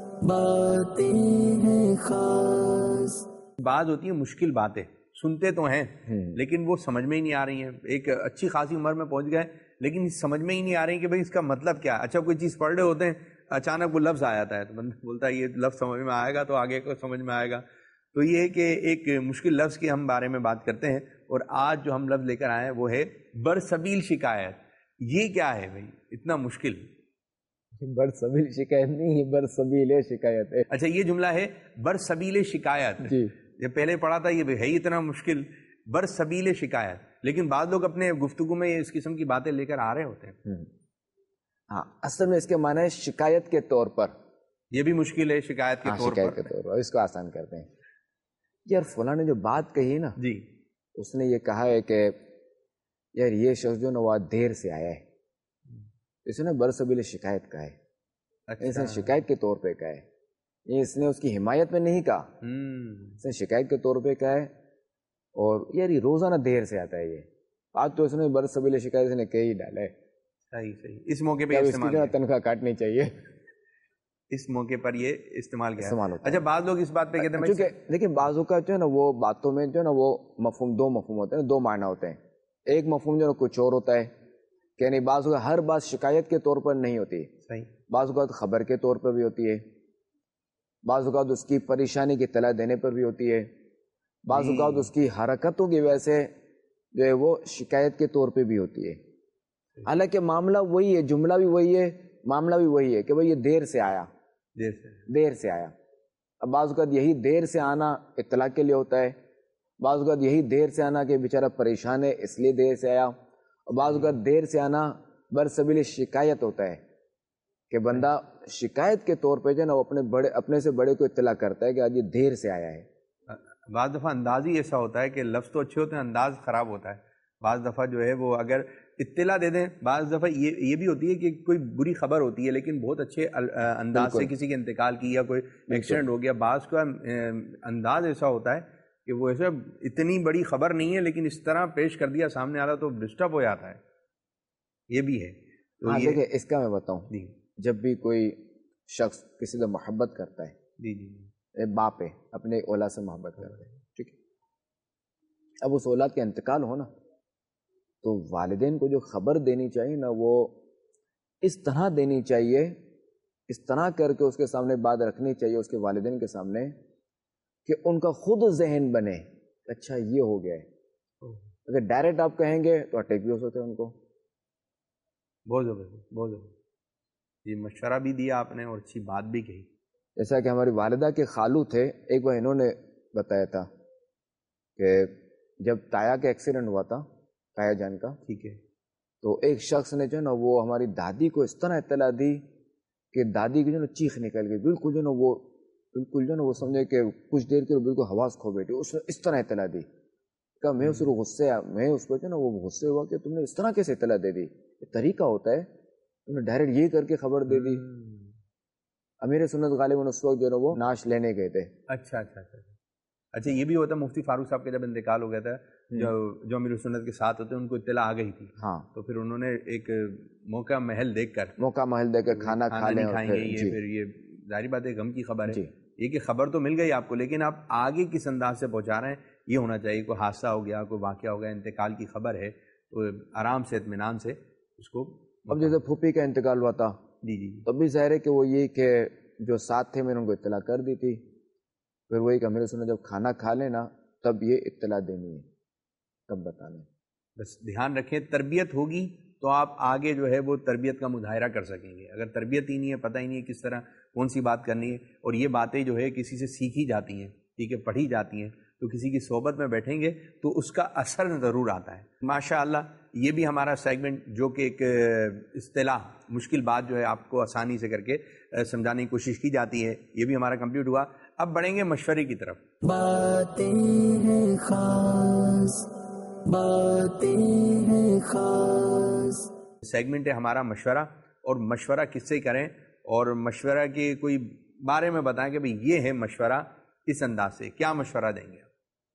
باتیں ہیں خاص. بعض ہوتی ہیں مشکل باتیں، سنتے تو ہیں لیکن وہ سمجھ میں ہی نہیں آ رہی ہیں. ایک اچھی خاصی عمر میں پہنچ گئے لیکن سمجھ میں ہی نہیں آ رہی کہ بھئی اس کا مطلب کیا ہے. اچھا کوئی چیز پڑھ رہے ہوتے ہیں، اچانک وہ لفظ آ جاتا ہے تو بندہ بولتا ہے یہ لفظ سمجھ میں آئے گا تو آگے کو سمجھ میں آئے گا. تو یہ ہے کہ ایک مشکل لفظ کے ہم بارے میں بات کرتے ہیں، اور آج جو ہم لفظ لے کر آئے ہیں وہ ہے برسبیل شکایت. یہ کیا ہے بھئی اتنا مشکل؟ برسبیل شکایت نہیں، یہ برسبیل شکایت ہے. اچھا یہ جملہ ہے برسبیل شکایت. جی یہ پہلے پڑھا تھا یہ ہے اتنا مشکل، برسبیل شکایت. لیکن بعض لوگ اپنے گفتگو میں اس قسم کی باتیں لے کر آ رہے ہوتے ہیں. ہاں اصل میں اس کے معنی ہے شکایت کے طور پر. یہ بھی مشکل ہے شکایت کے طور شکایت پر. کے طور پر اس کو آسان کرتے ہیں. یار فلاں نے جو بات کہی نا جی، اس نے یہ کہا ہے کہ یار یہ شخص جو نا وہ دیر سے آیا ہے، اس نے برسبیل شکایت کہا ہے. اس نے شکایت کے طور پہ کہا ہے، اس نے اس کی حمایت میں نہیں کہا، اس نے شکایت کے طور پہ کہا ہے. اور یار یہ روزانہ دیر سے آتا ہے، یہ آج تو اس نے برسبیل شکایت اس نے کہہ ہی ڈالا ہے. صحیح صحیح. اس موقع پہ استعمال کیا تنخواہ کاٹنی چاہیے، اس موقع پر یہ استعمال کیا استعمال ہوتا ہے. اچھا بعض لوگ اس بات پہ کہتے ہیں کیونکہ دیکھیں بعض اوقات جو ہے نا وہ باتوں میں جو ہے نا وہ مفہوم دو مفہوم ہوتے ہیں، دو معنی ہوتے ہیں. ایک مفہوم جو ہے کچھ اور ہوتا ہے کہ نہیں بعض اوقات ہر بات شکایت کے طور پر نہیں ہوتی، صحیح، بعض اوقات خبر کے طور پر بھی ہوتی ہے، بعض اوقات اس کی پریشانی کی اطلاع دینے پر بھی ہوتی ہے، بعض اوقات اس کی حرکتوں کی وجہ سے جو ہے وہ شکایت کے طور پہ بھی ہوتی ہے. حالانکہ معاملہ وہی ہے، جملہ بھی وہی ہے، معاملہ بھی وہی ہے کہ بھئی یہ دیر سے آیا، دیر سے دیر سے آیا. اب بعض اوقات یہی دیر سے آنا اطلاع کے لیے ہوتا ہے، بعض اوقات یہی دیر سے آنا کہ بیچارہ پریشان ہے اس لیے دیر سے آیا، اور بعض اوقات دیر سے آنا برسبیل شکایت ہوتا ہے کہ بندہ شکایت کے طور پہ جو ہے نا وہ اپنے بڑے اپنے سے بڑے کو اطلاع کرتا ہے کہ آج یہ دیر سے آیا ہے. بعض دفعہ انداز ہی ایسا ہوتا ہے کہ لفظ تو اچھے ہوتے ہیں، انداز خراب ہوتا ہے. بعض دفعہ جو ہے وہ اگر اطلاع دے دیں، بعض دفعہ یہ یہ بھی ہوتی ہے کہ کوئی بری خبر ہوتی ہے لیکن بہت اچھے انداز سے کسی کے انتقال کی یا کوئی ایکسیڈنٹ ہو گیا، بعض کا انداز ایسا ہوتا ہے کہ وہ ایسا اتنی بڑی خبر نہیں ہے لیکن اس طرح پیش کر دیا سامنے والا تو ڈسٹرب ہو جاتا ہے، یہ بھی ہے۔ تو ہاں یہ دیکھیں اس کا میں بتاؤں، جی جب بھی کوئی شخص کسی سے محبت کرتا ہے، جی جی ایک باپ ہے اپنے اولاد سے محبت کرتا ہے، ٹھیک ہے، اب اس اولاد کا انتقال ہو نا تو والدین کو جو خبر دینی چاہیے نا وہ اس طرح دینی چاہیے، اس طرح کر کے اس کے سامنے بات رکھنی چاہیے اس کے والدین کے سامنے کہ ان کا خود ذہن بنے، اچھا یہ ہو گیا ہے۔ اگر ڈائریکٹ آپ کہیں گے تو اٹیک بھی ہو سکتے ہیں ان کو۔ بہت زبردست بہت زبردست، یہ مشورہ بھی دیا آپ نے اور اچھی بات بھی کہی۔ جیسا کہ ہماری والدہ کے خالو تھے، ایک بار انہوں نے بتایا تھا کہ جب تایا کا ایکسیڈنٹ ہوا تھا، تایا جان کا، ٹھیک ہے، تو ایک شخص نے جو ہے نا وہ ہماری دادی کو اس طرح اطلاع دی کہ دادی کی جو ہے نا چیخ نکل گئی، بالکل جو ہے نا وہ بالکل جو ہے نا وہ سمجھے کہ کچھ دیر کے بالکل حواس کھو بیٹھی، اس نے اس طرح اطلاع دی کہ میں اس کو غصے میں اس کو جو ہے نا وہ غصے ہوا کہ تم نے اس طرح کیسے اطلاع دے دی، یہ طریقہ ہوتا ہے، تم نے ڈائریکٹ یہ کر کے خبر دے دی۔ امیر سنت غالباً اس وقت جو ہے نا وہ نعش لینے گئے تھے۔ اچھا اچھا اچھا اچھا یہ بھی ہوتا ہے، مفتی فاروق صاحب کا جب انتقال ہو گیا تھا، جو جو امیر سنت کے ساتھ ہوتے ہیں ان کو اطلاع آ گئی تھی، ہاں تو پھر انہوں نے ایک موقع محل دیکھ کر موقع محل دے کر کھانا کھا لیں، کھائیں گے، یہ پھر یہ ظاہری بات ہے غم کی خبر ہے، جی یہ کہ خبر تو مل گئی آپ کو لیکن آپ آگے کس انداز سے پہنچا رہے ہیں یہ ہونا چاہیے۔ کوئی حادثہ ہو گیا، کوئی واقعہ ہو گیا، انتقال کی خبر ہے تو آرام سے اطمینان سے اس کو۔ اب جیسے پھوپھی کا انتقال ہوا تھا جی جی تب بھی ظاہر ہے کہ وہ یہ کہ جو ساتھ تھے میں نے ان کو اطلاع کر دی تھی، پھر وہی کہ میرے سنیں جب کھانا کھا لینا تب یہ اطلاع دینی ہے، تب بتانا۔ بس دھیان رکھیں، تربیت ہوگی تو آپ آگے جو ہے وہ تربیت کا مظاہرہ کر سکیں گے۔ اگر تربیت ہی نہیں ہے، پتہ ہی نہیں ہے کس طرح کون سی بات کرنی ہے، اور یہ باتیں جو ہے کسی سے سیکھی جاتی ہیں، ٹھیک ہے، پڑھی جاتی ہیں، تو کسی کی صحبت میں بیٹھیں گے تو اس کا اثر ضرور آتا ہے۔ ماشاء اللہ یہ بھی ہمارا سیگمنٹ جو کہ ایک اصطلاح مشکل بات جو ہے آپ کو آسانی سے کر کے سمجھانے کی کوشش کی جاتی ہے، یہ بھی ہمارا کمپلیٹ ہوا۔ اب بڑھیں گے مشورے کی طرف۔ باتیں ہیں خاص، باتیں ہیں خاص، سیگمنٹ ہے ہمارا مشورہ، اور مشورہ کس سے کریں، اور مشورہ کے کوئی بارے میں بتائیں کہ بھئی یہ ہے مشورہ، کس انداز سے کیا مشورہ دیں گے۔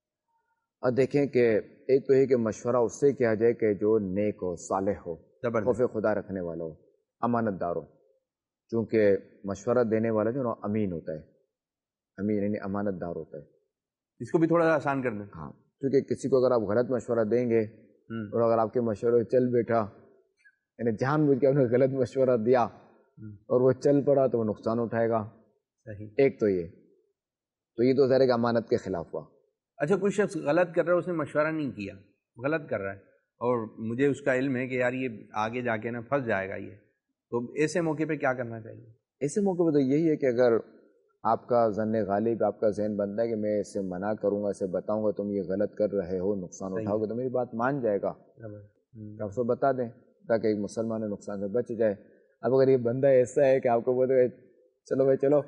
اور دیکھیں کہ ایک تو یہ کہ مشورہ اس سے کیا جائے کہ جو نیک ہو، صالح ہو، خوف خدا رکھنے والا ہو، امانت دار ہو، چونکہ مشورہ دینے والا جو نا امین ہوتا ہے، امین یعنی امانت دار ہوتا ہے۔ اس کو بھی تھوڑا سا آسان کر دیں۔ ہاں، کیونکہ کسی کو اگر آپ غلط مشورہ دیں گے اور اگر آپ کے مشورے چل بیٹھا، یعنی جان بوجھ کے آپ نے غلط مشورہ دیا اور وہ چل پڑا تو وہ نقصان اٹھائے گا۔ صحیح۔ ایک تو یہ تو یہ تو ظاہر ہے کہ امانت کے خلاف ہوا۔ اچھا کوئی شخص غلط کر رہا ہے، اس نے مشورہ نہیں کیا، غلط کر رہا ہے اور مجھے اس کا علم ہے کہ یار یہ آگے جا کے نا پھنس جائے گا، یہ تو ایسے موقع پہ کیا کرنا چاہیے؟ ایسے موقع پہ تو یہی ہے کہ اگر آپ کا ظن غالب، آپ کا ذہن بنتا ہے کہ میں اسے منع کروں گا، اسے بتاؤں گا تم یہ غلط کر رہے ہو، نقصان اٹھاؤ گے، تو میری بات مان جائے گا، آپ اس کو بتا دیں تاکہ ایک مسلمان نقصان سے بچ جائے۔ اب اگر یہ بندہ ایسا ہے کہ آپ کو بولے چلو بھائی چلو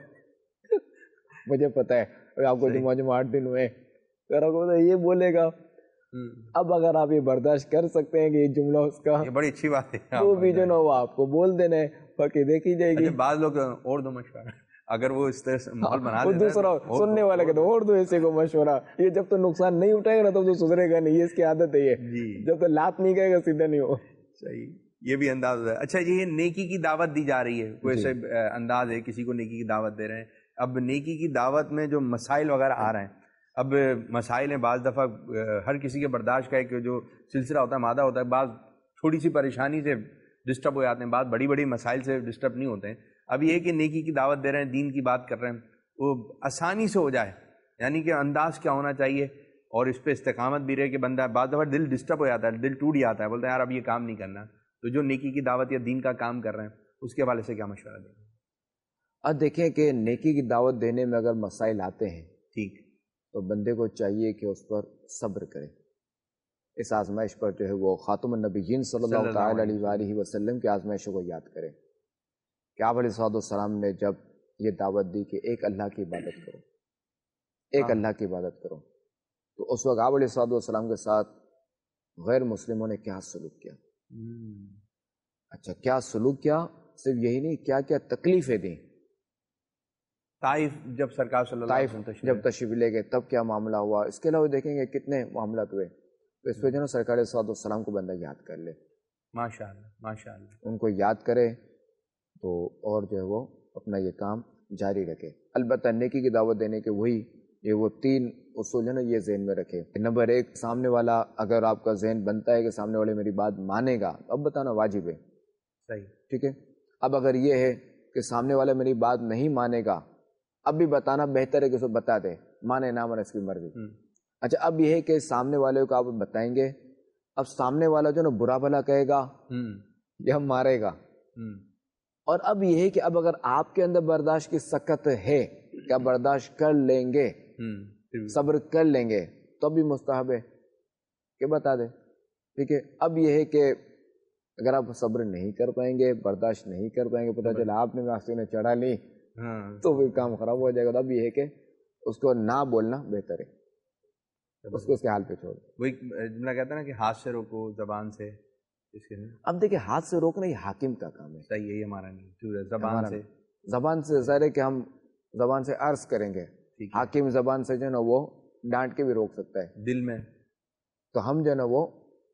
مجھے پتہ ہے آپ کو جمعہ جمعہ آٹھ دن ہوئے، اگر آپ کو یہ بولے گا، اب اگر آپ یہ برداشت کر سکتے ہیں کہ یہ جملہ اس کا، یہ بڑی اچھی بات ہے، وہ بھی جو نا وہ آپ کو بول دینا ہے، باقی دیکھی جائے گی۔ بعض لوگ اور دو مشورہ، اگر وہ اس طرح سے ماحول بنا دیتا ہے، دوسرا سننے والے کے تو اور دو ایسے کو مشورہ، یہ جب تو نقصان نہیں اٹھائے گا نا تب تو سدھرے گا نہیں، یہ اس کی عادت ہے، یہ جب تو لات نہیں کہے گا سیدھا نہیں ہو۔ صحیح، یہ بھی انداز ہے۔ اچھا یہ نیکی کی دعوت دی جا رہی ہے، کوئی ایسے انداز ہے کسی کو نیکی کی دعوت دے رہے ہیں، اب نیکی کی دعوت میں جو مسائل وغیرہ آ رہے ہیں، اب مسائل ہیں بعض دفعہ ہر کسی کے برداشت کا ایک جو سلسلہ ہوتا ہے، مادہ ہوتا ہے، بعض تھوڑی سی پریشانی سے ڈسٹرب ہو جاتے ہیں، بعض بڑی بڑی مسائل سے ڈسٹرب نہیں ہوتے ہیں۔ اب یہ کہ نیکی کی دعوت دے رہے ہیں، دین کی بات کر رہے ہیں، وہ آسانی سے ہو جائے، یعنی کہ انداز کیا ہونا چاہیے اور اس پہ استقامت بھی رہے کہ بندہ بعض دفعہ دل ڈسٹرب ہو جاتا ہے، دل ٹوٹ جاتا ہے، بولتا ہے یار اب یہ کام نہیں کرنا، تو جو نیکی کی دعوت یا دین کا کام کر رہے ہیں اس کے حوالے سے کیا مشورہ دیں گے؟ اب دیکھیں کہ نیکی کی دعوت دینے میں اگر مسائل آتے ہیں ٹھیک، تو بندے کو چاہیے کہ اس پر صبر کرے، اس آزمائش پر جو ہے وہ خاتم النبیین صلی اللہ تعالی علیہ وآلہ وسلم کی آزمائشوں کو یاد کرے کہ آپ علیہ الصلوۃ والسلام نے جب یہ دعوت دی کہ ایک اللہ کی عبادت کرو، ایک اللہ کی عبادت کرو، تو اس وقت آپ علیہ الصلوۃ والسلام کے ساتھ غیر مسلموں نے کیا سلوک کیا. اچھا کیا سلوک کیا؟ صرف یہی نہیں، کیا کیا تکلیفیں دیں. طائف جب سرکار صلی اللہ علیہ طائف وسلم جب تشریف لے گئے تب کیا معاملہ ہوا. اس کے علاوہ دیکھیں گے کتنے معاملات ہوئے. تو اس پہ جو ہے نا سرکار صلی اللہ علیہ وسلم کو بندہ یاد کر لے، ماشاء اللہ ماشاء اللہ، ان کو یاد کرے تو اور جو ہے وہ اپنا یہ کام جاری رکھے. البتہ نیکی کی دعوت دینے کے وہی یہ وہ تین اصول ہے نا، یہ ذہن میں رکھے. نمبر ایک، سامنے والا اگر آپ کا ذہن بنتا ہے کہ سامنے والے میری بات مانے گا، اب بتانا واجب ہے. صحیح، ٹھیک ہے. اب اگر یہ ہے کہ سامنے والا میری بات نہیں مانے گا، اب بھی بتانا بہتر ہے کہ اس کو بتا دے، مانے نہ مانے اس کی مرضی. اچھا اب یہ ہے کہ سامنے والے کو آپ بتائیں گے، اب سامنے والا جو نا برا بھلا کہے گا یا مارے گا. اور اب یہ ہے کہ اب اگر آپ کے اندر برداشت کی سکت ہے کہ آپ برداشت کر لیں گے، صبر کر لیں گے، تو بھی مستحب ہے کہ بتا دیں. ٹھیک ہے. اب یہ ہے کہ اگر آپ صبر نہیں کر پائیں گے، برداشت نہیں کر پائیں گے، پتہ چلا آپ نے معاشرے نے چڑھا لی تو پھر کام خراب ہو جائے گا. تو اب یہ ہے کہ اس کو نہ بولنا بہتر ہے، اس کو اس کے حال پہ چھوڑ. وہی جملہ کہتا ہے نا کہ ہاتھ سے روکو، زبان سے. اب دیکھیں ہاتھ سے روکنا یہ حاکم کا کام ہے. صحیح ہے، یہ ہمارا نہیں. زبان سے زبان سے ظاہر ہے کہ ہم زبان سے عرض کریں گے. حاکم زبان سے جو ہے نا وہ ڈانٹ کے بھی روک سکتا ہے دل میں. تو ہم جو ہے نا وہ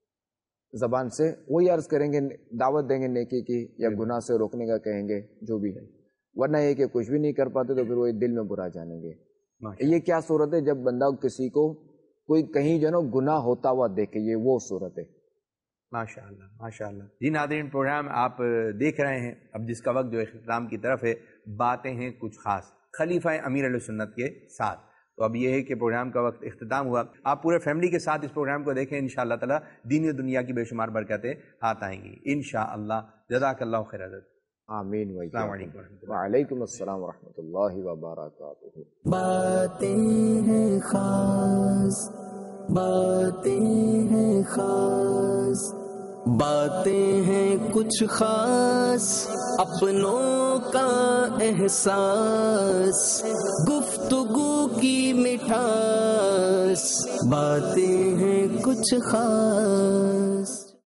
زبان سے وہی عرض کریں گے، دعوت دیں گے نیکی کی یا گناہ سے روکنے کا کہیں گے جو بھی. ورنہ یہ کہ کچھ بھی نہیں کر پاتے تو پھر وہی دل میں برا جانیں گے. یہ کیا صورت ہے؟ جب بندہ کسی کو کوئی کہیں جو ہے نا گناہ ہوتا ہوا دیکھے، یہ وہ صورت ہے. ماشاء اللہ ماشاء اللہ. جی ناظرین، پروگرام آپ دیکھ رہے ہیں اب جس کا وقت جو اختتام کی طرف ہے. باتیں ہیں کچھ خاص خلیفہ امیر علیہ سنت کے ساتھ. تو اب یہ ہے کہ پروگرام کا وقت اختتام ہوا. آپ پورے فیملی کے ساتھ اس پروگرام کو دیکھیں، انشاءاللہ تعالی دین و دنیا کی بے شمار برکتیں ہاتھ آئیں گی انشاءاللہ. جزاک اللہ خیر حضرت. آمین. السلام علیکم. وعلیکم السلام ورحمۃ اللہ وبرکاتہ. باتیں ہیں خاص، باتیں ہیں خاص، باتیں ہیں کچھ خاص، اپنوں کا احساس، گفتگو کی مٹھاس، باتیں ہیں کچھ خاص.